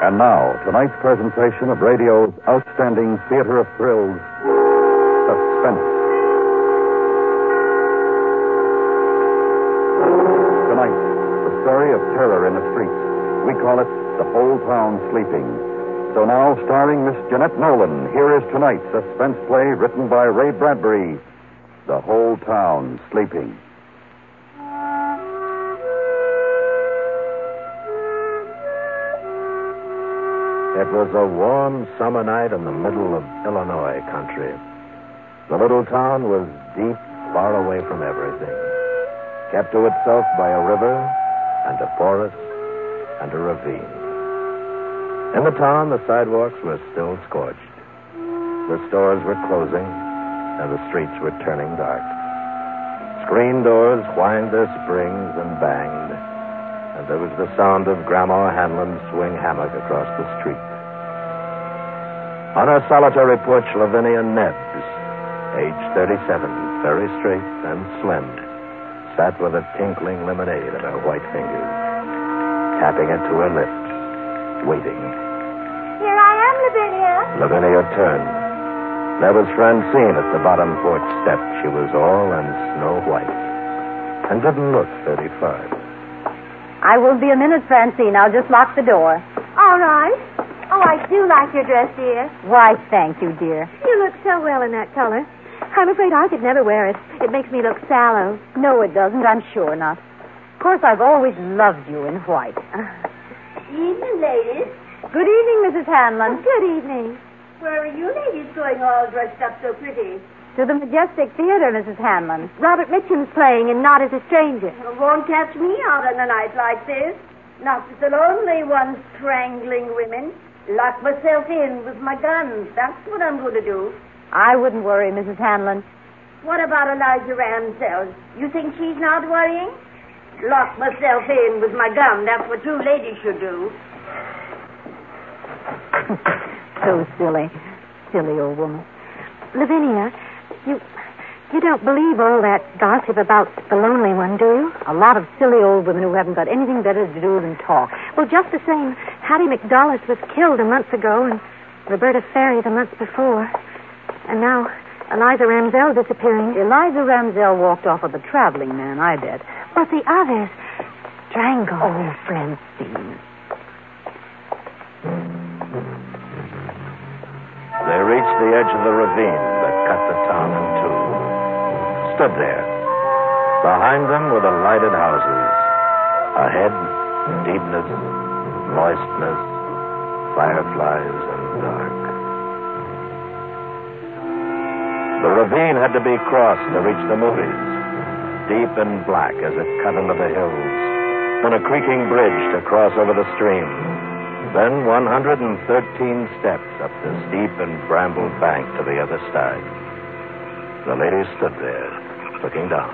And now, tonight's presentation of radio's outstanding theater of thrills, Suspense. Tonight, the story of terror in the streets. We call it The Whole Town Sleeping. So now, starring Miss Jeanette Nolan, here is tonight's suspense play written by Ray Bradbury, The Whole Town Sleeping. It was a warm summer night in the middle of Illinois country. The little town was deep, far away from everything, kept to itself by a river and a forest and a ravine. In the town, the sidewalks were still scorched. The stores were closing, and the streets were turning dark. Screen doors whined their springs and banged, and there was the sound of Grandma Hanlon's swing hammock across the street. On her solitary porch, Lavinia Nebbs, age 37, very straight and slim, sat with a tinkling lemonade in her white fingers, tapping it to her lips, waiting. Here I am, Lavinia. Lavinia turned. There was Francine at the bottom porch step. She was all in snow white and didn't look 35. I won't be a minute, Francine. I'll just lock the door. All right. Oh, I do like your dress, dear. Why, thank you, dear. You look so well in that color. I'm afraid I could never wear it. It makes me look sallow. No, it doesn't. I'm sure not. Of course, I've always loved you in white. Evening, ladies. Good evening, Mrs. Hanlon. Good evening. Where are you ladies going all dressed up so pretty? To the Majestic Theater, Mrs. Hanlon. Robert Mitchum's playing and Not as a Stranger. Won't catch me out on a night like this. Not as the lonely one strangling women. Lock myself in with my guns. That's what I'm going to do. I wouldn't worry, Mrs. Hanlon. What about Eliza Ramsell? You think she's not worrying? Lock myself in with my gun. That's what two ladies should do. So silly. Silly old woman. Lavinia, you don't believe all that gossip about the lonely one, do you? A lot of silly old women who haven't got anything better to do than talk. Well, just the same, Hattie McDullis was killed a month ago and Roberta Ferry the month before. And now Eliza Ramsell disappearing. Eliza Ramsell walked off with a traveling man, I bet. But the others, strangled. Oh, Francine. They reached the edge of the ravine that cut the town in two. Stood there. Behind them were the lighted houses. Ahead, deepness, moistness, fireflies, and dark. The ravine had to be crossed to reach the movies, deep and black as it cut into the hills, then a creaking bridge to cross over the stream, then 113 steps up the steep and brambled bank to the other side. The lady stood there, looking down.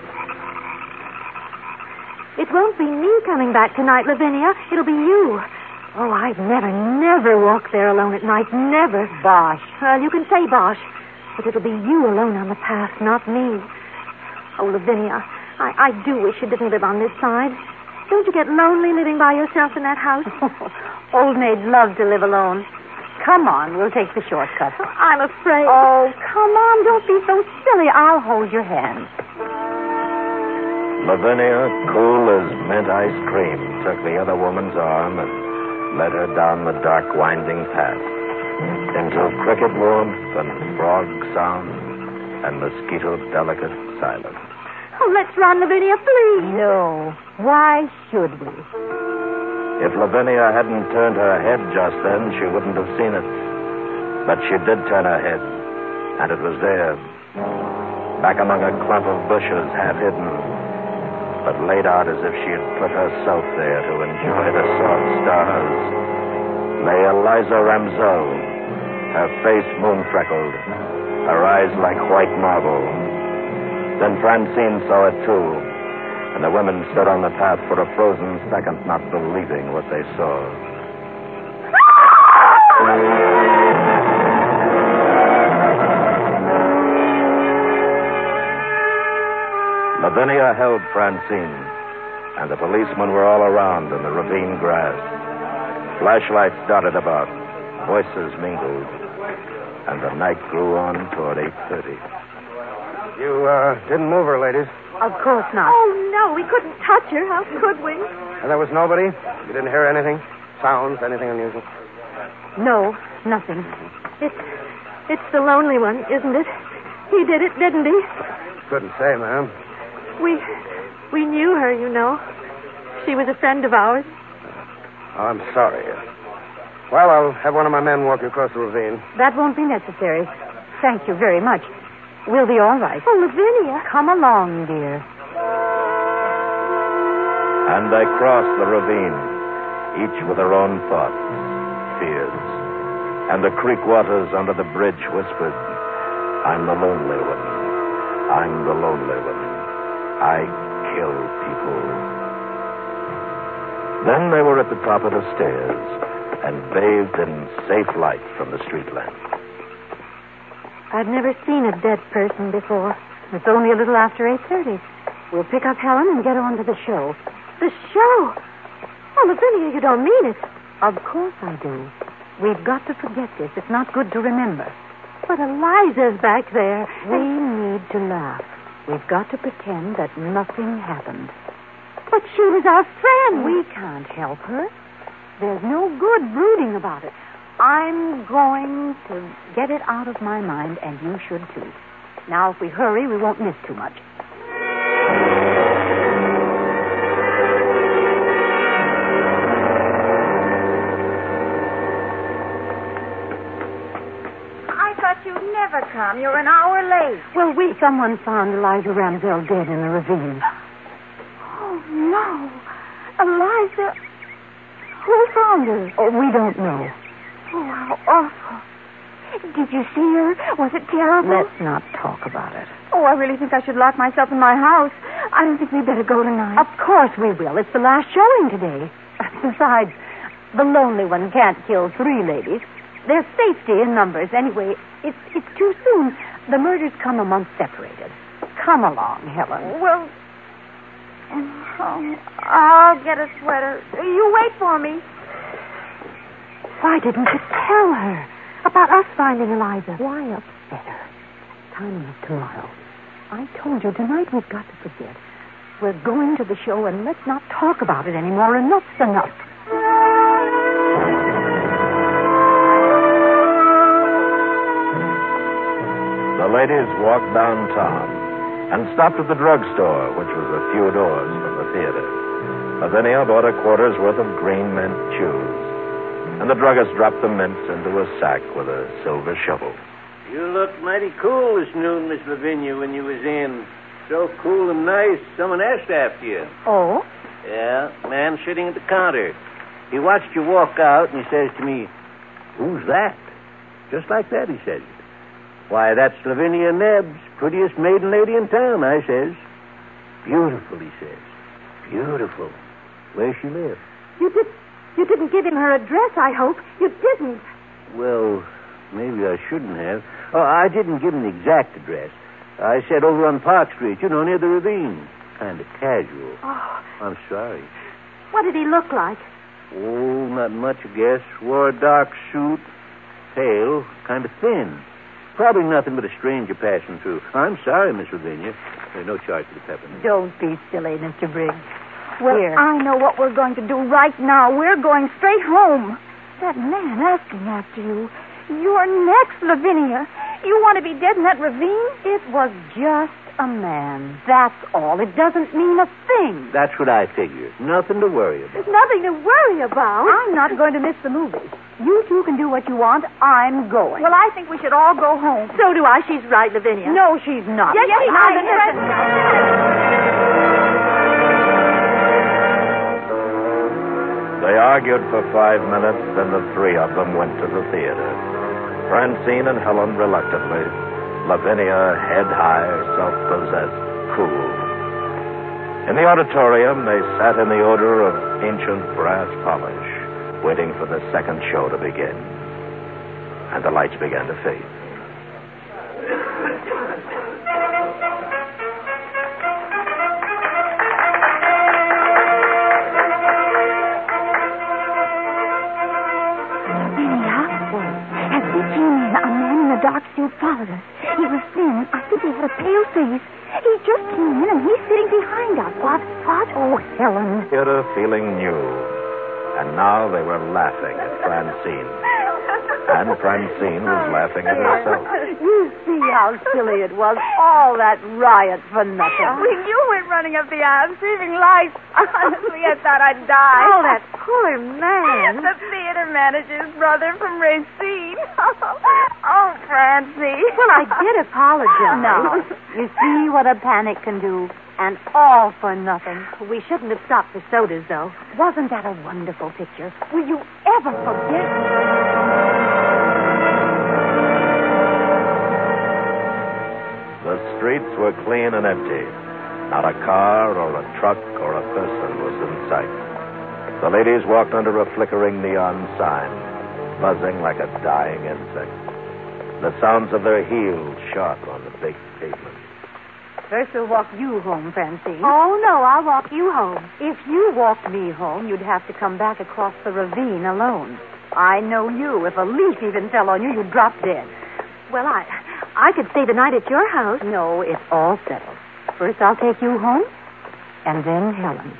It won't be me coming back tonight, Lavinia. It'll be you. Oh, I'd never walk there alone at night. Never. Bosh. Well, you can say bosh. But it'll be you alone on the path, not me. Oh, Lavinia, I do wish you didn't live on this side. Don't you get lonely living by yourself in that house? Old maids love to live alone. Come on, we'll take the shortcut. I'm afraid. Oh, come on, don't be so silly. I'll hold your hand. Lavinia, cool as mint ice cream, took the other woman's arm and led her down the dark, winding path into cricket warmth and frog sound and mosquito-delicate silence. Oh, let's run, Lavinia, please. No. Why should we? If Lavinia hadn't turned her head just then, she wouldn't have seen it. But she did turn her head, and it was there, back among a clump of bushes, half hidden, but laid out as if she had put herself there to enjoy the soft stars, lay Eliza Ramsell, her face moon-freckled, her eyes like white marble. Then Francine saw it, too, and the women stood on the path for a frozen second, not believing what they saw. Lavinia held Francine, and the policemen were all around in the ravine grass. Flashlights dotted about. Voices mingled. And the night grew on toward 8:30. You didn't move her, ladies. Of course not. Oh, no, we couldn't touch her. How could we? And there was nobody? You didn't hear anything? Sounds, anything unusual? No, nothing. It's the lonely one, isn't it? He did it, didn't he? Couldn't say, ma'am. We knew her, you know. She was a friend of ours. Oh, I'm sorry. Well, I'll have one of my men walk you across the ravine. That won't be necessary. Thank you very much. We'll be all right. Oh, Lavinia. Come along, dear. And they crossed the ravine, each with her own thoughts, fears. And the creek waters under the bridge whispered, I'm the lonely one. I'm the lonely one. I kill people. Then they were at the top of the stairs and bathed in safe light from the street lamp. I've never seen a dead person before. It's only a little after 8:30. We'll pick up Helen and get her on to the show. The show? Oh, Lavinia, you don't mean it. Of course I do. We've got to forget this. It's not good to remember. But Eliza's back there. We need to laugh. We've got to pretend that nothing happened. But she was our friend. We can't help her. There's no good brooding about it. I'm going to get it out of my mind, and you should too. Now, if we hurry, we won't miss too much. I thought you'd never come. You're an hour late. Well, someone found Eliza Ramsell dead in the ravine. Oh, no. Eliza. Who found her? Oh, we don't know. Oh, how awful. Did you see her? Was it terrible? Let's not talk about it. Oh, I really think I should lock myself in my house. I don't think we'd better go tonight. Of course we will. It's the last showing today. Besides, the lonely one can't kill 3 ladies. There's safety in numbers. Anyway, it's too soon. The murders come a month separated. Come along, Helen. Well, I'll get a sweater. You wait for me. Why didn't you tell her about us finding Eliza? Why upset her? Time enough tomorrow. I told you tonight we've got to forget. We're going to the show, and let's not talk about it anymore. Enough's enough. The ladies walked downtown and stopped at the drugstore, which was a few doors from the theater. Lavinia bought a quarter's worth of green mint chews, and the druggist dropped the mints into a sack with a silver shovel. You looked mighty cool this noon, Miss Lavinia, when you was in. So cool and nice, someone asked after you. Oh? Yeah, man sitting at the counter. He watched you walk out, and he says to me, "Who's that?" Just like that, he says. "Why, that's Lavinia Nebbs, prettiest maiden lady in town," I says. "Beautiful," he says. "Beautiful. Where she live?" You didn't give him her address, I hope. You didn't. Well, maybe I shouldn't have. Oh, I didn't give him the exact address. I said over on Park Street, near the ravine. Kind of casual. Oh. I'm sorry. What did he look like? Oh, not much, I guess. Wore a dark suit. Pale. Kind of thin. Probably nothing but a stranger passing through. I'm sorry, Miss Lavinia. There's no charge for the peppermint. Don't be silly, Mr. Briggs. Well, Here. I know what we're going to do right now. We're going straight home. That man asking after you. You're next, Lavinia. You want to be dead in that ravine? It was just a man. That's all. It doesn't mean a thing. That's what I figured. Nothing to worry about. There's nothing to worry about. I'm not going to miss the movie. You two can do what you want. I'm going. Well, I think we should all go home. So do I. She's right, Lavinia. No, she's not. Yes, she is. They argued for 5 minutes, then the 3 of them went to the theater. Francine and Helen reluctantly. Lavinia, head high, self-possessed, cool. In the auditorium, they sat in the odor of ancient brass polish, waiting for the second show to begin. And the lights began to fade. followed us. He was thin. I think he had a pale face. He just came in and he's sitting behind us. What? Oh, Helen. Theodore feeling new. And now they were laughing at Francine. And Francine was laughing at herself. You see how silly it was. All that riot for nothing. When you went running up the aisle, streaming lights, honestly, I thought I'd die. Oh, that poor man. The theater manager's brother from Racine. Oh, Francie. Well, I did apologize. No. You see what a panic can do. And all for nothing. We shouldn't have stopped for sodas, though. Wasn't that a wonderful picture? Will you ever forget? The streets were clean and empty. Not a car or a truck or a person was in sight. The ladies walked under a flickering neon sign, buzzing like a dying insect. The sounds of their heels shot on the big pavement. First we'll walk you home, Francine. Oh, no, I'll walk you home. If you walked me home, you'd have to come back across the ravine alone. I know you. If a leaf even fell on you, you'd drop dead. Well, I could stay the night at your house. No, it's all settled. First I'll take you home, and then Helen.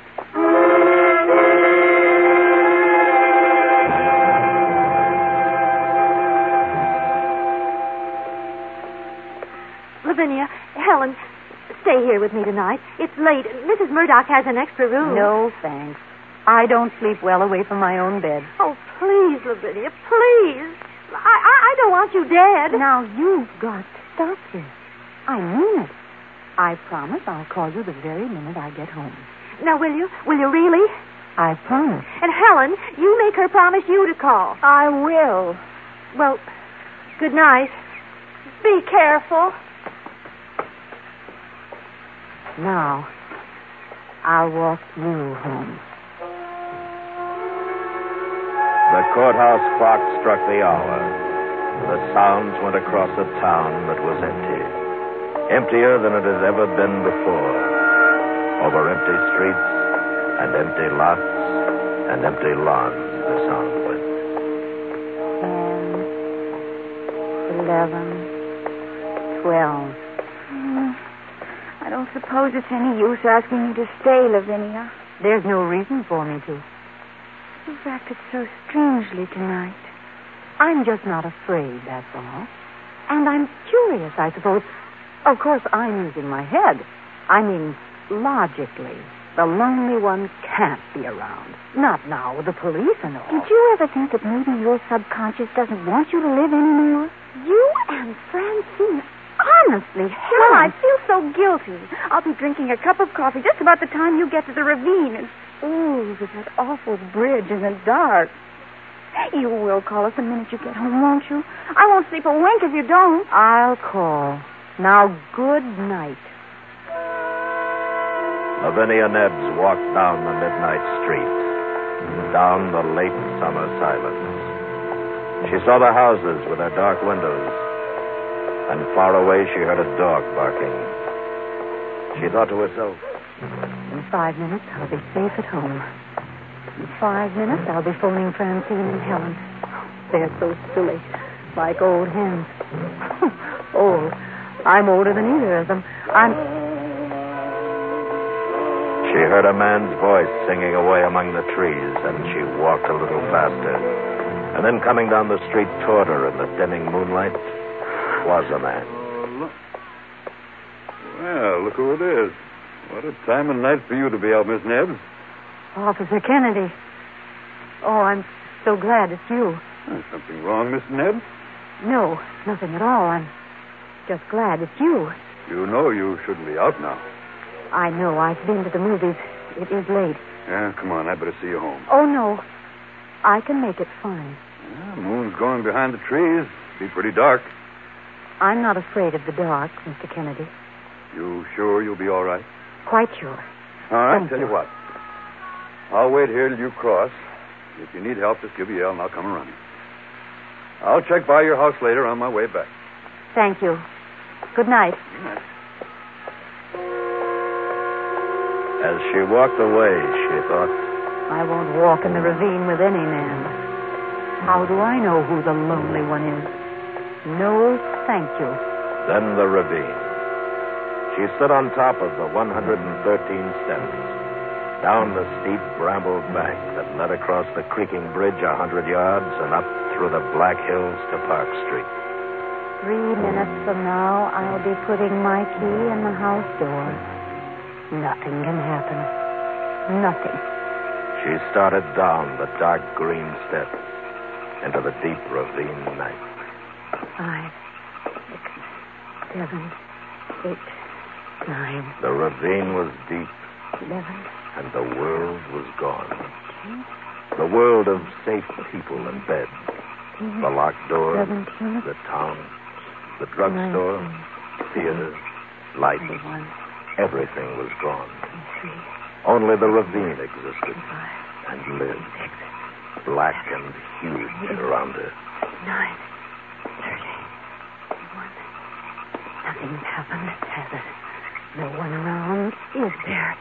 Lavinia, Helen, stay here with me tonight. It's late. Mrs. Murdoch has an extra room. No, thanks. I don't sleep well away from my own bed. Oh, please, Lavinia, please. I don't want you dead. Now, you've got to stop this. I mean it. I promise I'll call you the very minute I get home. Now, will you? Will you really? I promise. And Helen, you make her promise you to call. I will. Well, good night. Be careful. Now, I'll walk you home. The courthouse clock struck the hour. The sounds went across a town that was empty. Emptier than it had ever been before. Over empty streets and empty lots and empty lawns, the sound went. 10, 11, 12. I don't suppose it's any use asking you to stay, Lavinia. There's no reason for me to. You've acted so strangely tonight. I'm just not afraid, that's all. And I'm curious, I suppose. Of course, I'm using my head. I mean, logically, the lonely one can't be around. Not now with the police and all. Did you ever think that maybe your subconscious doesn't want you to live anymore? You and Francine, honestly, Helen. Well, I feel so guilty. I'll be drinking a cup of coffee just about the time you get to the ravine. And, with that awful bridge in the dark. You will call us the minute you get home, won't you? I won't sleep a wink if you don't. I'll call. Now, good night. Lavinia Nebbs walked down the midnight street, down the late summer silence. She saw the houses with their dark windows, and far away she heard a dog barking. She thought to herself, in 5 minutes, I'll be safe at home. In 5 minutes, I'll be phoning Francine and Helen. They're so silly, like old hens. Old. I'm older than either of them. She heard a man's voice singing away among the trees, and she walked a little faster. And then coming down the street toward her in the dimming moonlight was a man. Well, look who it is. What a time of night for you to be out, Miss Nebbs. Officer Kennedy. Oh, I'm so glad it's you. Something wrong, Miss Nebbs? No, nothing at all. I'm just glad it's you. You know you shouldn't be out now. I know. I've been to the movies. It is late. Yeah, come on. I better see you home. Oh, no. I can make it fine. Yeah, the moon's going behind the trees. Be pretty dark. I'm not afraid of the dark, Mr. Kennedy. You sure you'll be all right? Quite sure. All right, Thank tell you. you what. I'll wait here till you cross. If you need help, just give a yell and I'll come running. I'll check by your house later on my way back. Thank you. Good night. Good night. As she walked away, she thought, I won't walk in the ravine with any man. How do I know who the lonely one is? No, thank you. Then the ravine. She stood on top of the 113 steps, down the steep brambled bank that led across the creaking bridge 100 yards and up through the Black Hills to Park Street. 3 minutes from now, I'll be putting my key in the house door. Nothing can happen. Nothing. She started down the dark green steps into the deep ravine night. 5, 6, 7, 8, 9. The ravine was deep, 11. and the world was gone. The world of safe people and beds, the locked doors, 17, the town, the drugstore, 19, theater, lights. 21, Everything was gone. 23, Only the ravine existed 25, and lived, 6, black and huge around her. 9, 30, 1. Nothing's happened, has it? No one around, is there?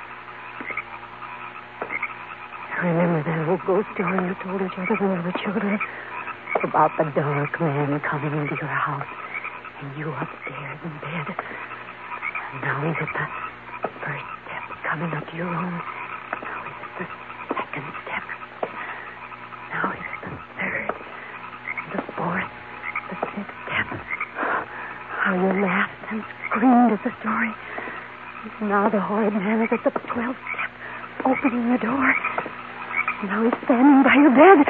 Remember that old ghost story you told each other when we were children? About the dark man coming into your house and you upstairs in bed. And now he's at the first step coming up to your room. Now he's at the second step. Now he's at the third, the fourth, the fifth step. How you laughed and screamed at the story. Now the horrid man is at the 12th step, opening the door. Now he's standing by your bed.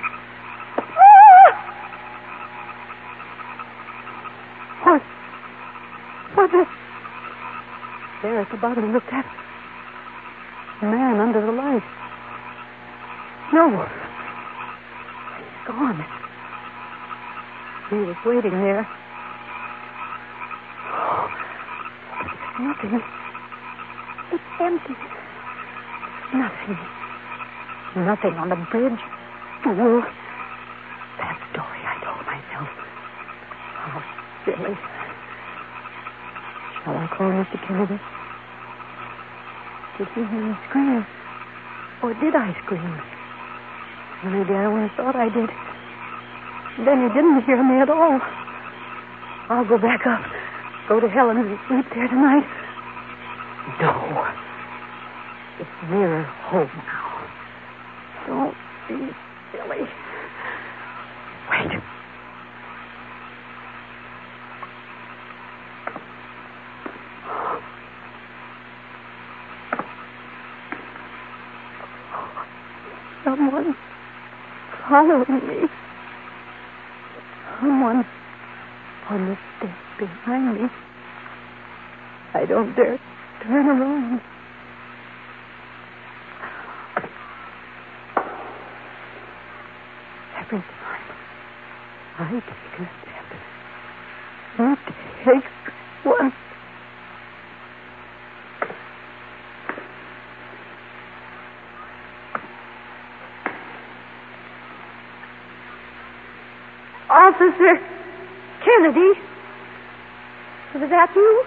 What's it? There at the bottom of the steps. A man under the light. No. He's gone. He was waiting there. Oh, there's nothing. It's empty. Nothing. Nothing on the bridge. Fool. That story I told myself. How silly. Shall I call Mr. Kennedy? Did he hear me scream? Or did I scream? Maybe I only thought I did. Then he didn't hear me at all. I'll go back up. Go to Helen's and sleep there tonight. No. It's nearer home now. Don't be silly. Wait. Someone following me. Someone on the steps behind me. I don't dare turn around. Every time I take a step, you take one. Officer Kennedy, is that you?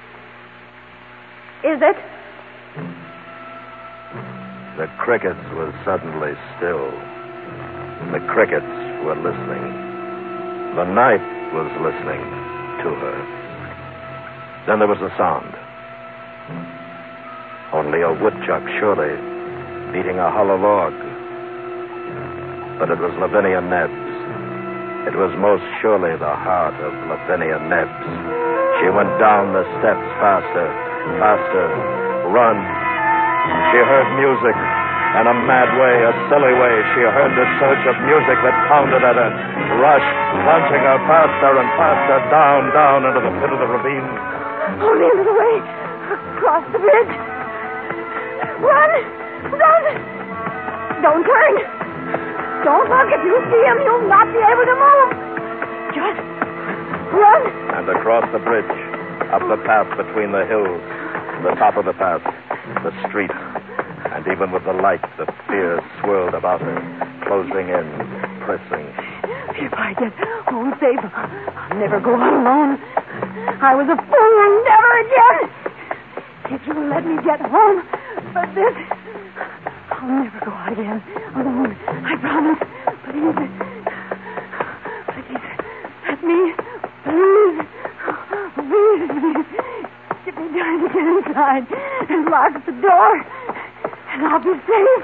Is it? The crickets were suddenly still. The crickets were listening. The night was listening to her. Then there was a sound. Only a woodchuck, surely, beating a hollow log. But it was Lavinia Nebbs. It was most surely the heart of Lavinia Nebbs. She went down the steps faster, faster, run. She heard music. In a mad way, a silly way, she heard the surge of music that pounded at her, rushed, plunging her faster and faster, down, down into the pit of the ravine. Oh, the end of the way. Across the bridge. Run! Run! Don't turn! Don't look. If you see him, you'll not be able to move. Just run. And across the bridge, up the path between the hills, the top of the path, the street. And even with the light, the fear swirled about her, closing in, pressing. If I get home safe, I'll never go out alone. I was a fool. Never again. If you let me get home, but this, I'll never go out again alone. I promise. Please. Please, let me. Please. Please, give me time to get inside and lock the door, and I'll be safe.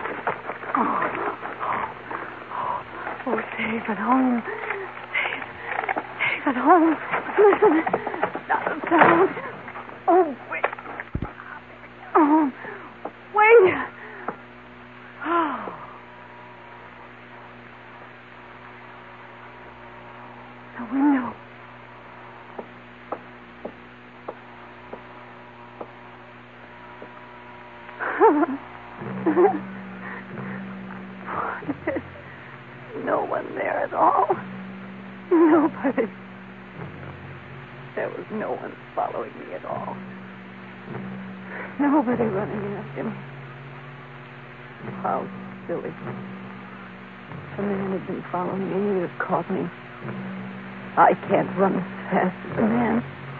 Oh, safe at home. Safe at home. Listen, not a sound. Oh, wait. Oh, wait. Oh. The window. There's no one there at all. Nobody. There was no one following me at all. Nobody running after me. How silly. If a man had been following me, he'd have caught me. I can't run as fast as a man.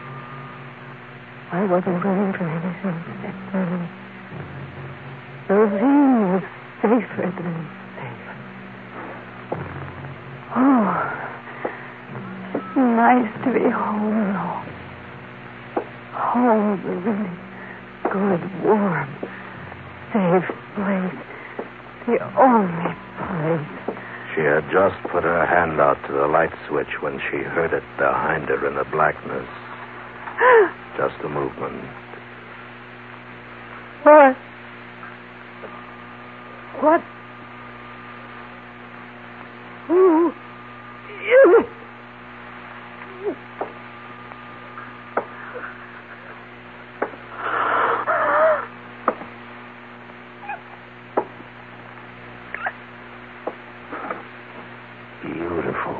I wasn't running from anything except running. The ravine was safer than safe. Oh, it's nice to be home now. Home, the really good, warm, safe place. The only place. She had just put her hand out to the light switch when she heard it behind her in the blackness. Just a movement. What? What? Who is it? Beautiful.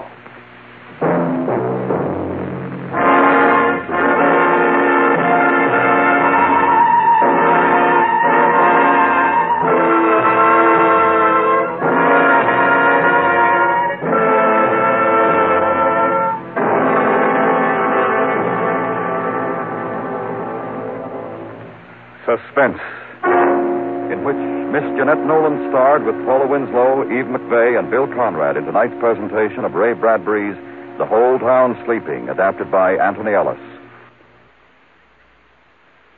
Suspense, in which Miss Jeanette Nolan starred with Paula Winslow, Eve McVey, and Bill Conrad in tonight's presentation of Ray Bradbury's The Whole Town Sleeping, adapted by Anthony Ellis.